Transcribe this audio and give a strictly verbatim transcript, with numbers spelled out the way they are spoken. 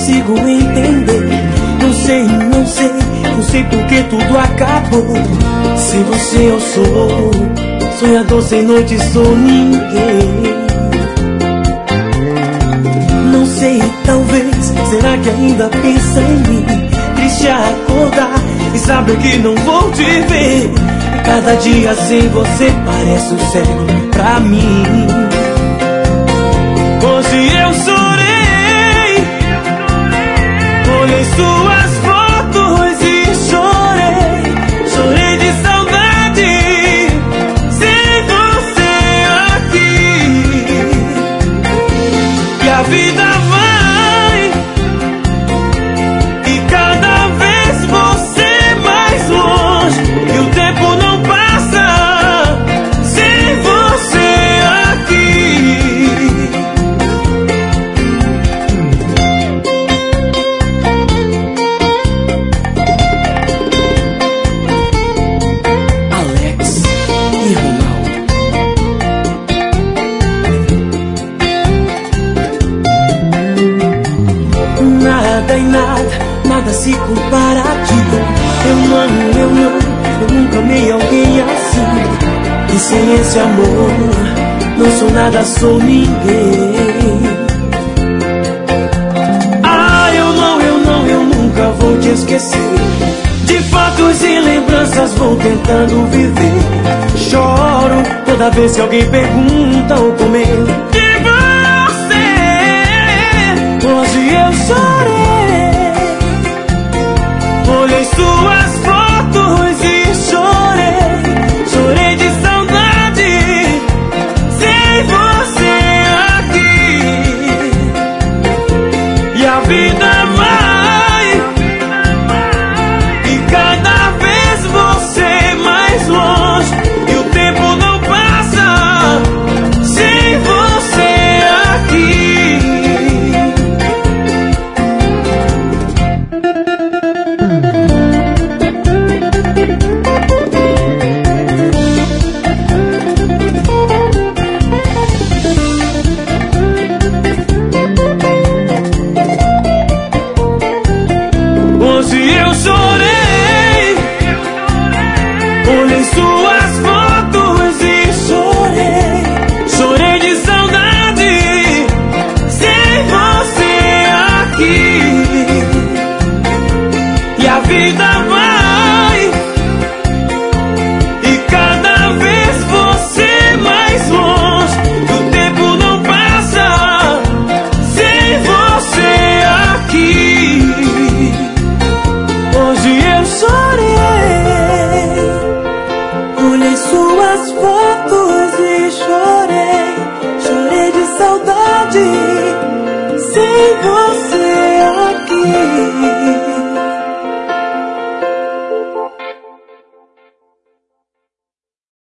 consigo entender. Não sei, não sei, não sei por que tudo acabou. Sem você eu sou sonhador, sem noite sou ninguém. Não sei, talvez, será que ainda pensa em mim? Triste a acordar e saber que não vou te ver. Cada dia sem você parece um século pra mim. Hoje eu chorei, olhei suas fotos e chorei. Chorei de saudade, sem você aqui. E a vida vai, e cada vez você mais longe. E o tempo não passa sem você aqui. Alex e Ronaldo. Nada e nada, nada se compara a ti. Eu não, eu não, eu nunca amei alguém assim. E sem esse amor, não sou nada, sou ninguém. Ah, eu não, eu não, eu nunca vou te esquecer. De fatos e lembranças vou tentando viver. Choro toda vez que alguém pergunta ou comenta de você. Hoje eu chorei, olhei suas fotos e chorei. Chorei de saudade, sem você aqui. E a vida vai, e cada vez você mais longe. E o tempo não passa sem você aqui. Hoje eu chorei, olhei suas fotos e chorei. Chorei de saudade, sem você aqui. E a vida vai, e cada vez você mais longe. E o tempo não passa sem você aqui. Hoje eu chorei, olhei suas fotos e chorei. Chorei de saudade, sem você.